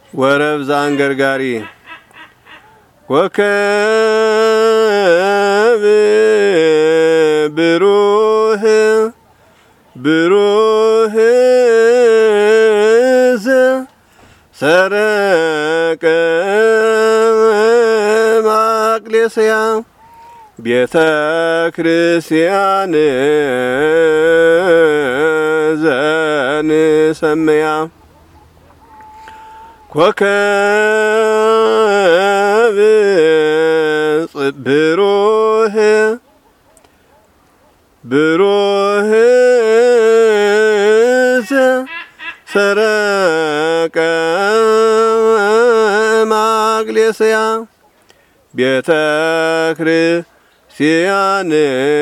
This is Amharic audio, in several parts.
ወረብ ዛንገርጋሪ ወከብ ብሩህ ብሩህ ሰረቀ ማቅሌስያ ቤተ ክርስቲያን ዘንሰምያ ኮከብ ብሩህ ብሩህ ሰረቀ ማቅሌስያ ቤተ ክርስቲያን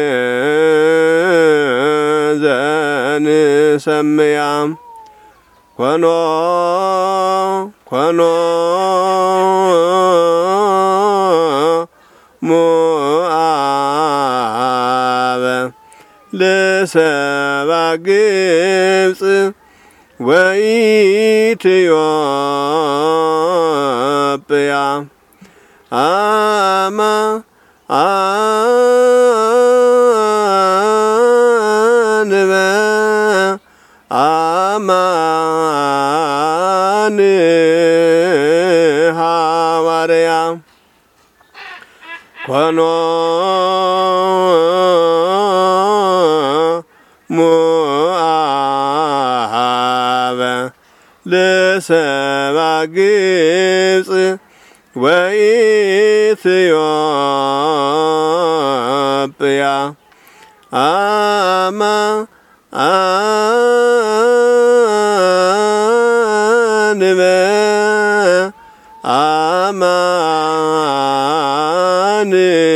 ዘንሰምያ ኮኖ ኮኖ ሞአበ ለሰባ ግብጽ ወኢትዮጵያ አማ አንበ አማን ሐዋርያ ኮኖ ሞአበ ለሰባ ግብጽ ወኢትዮጵያ አማ አንበ አማን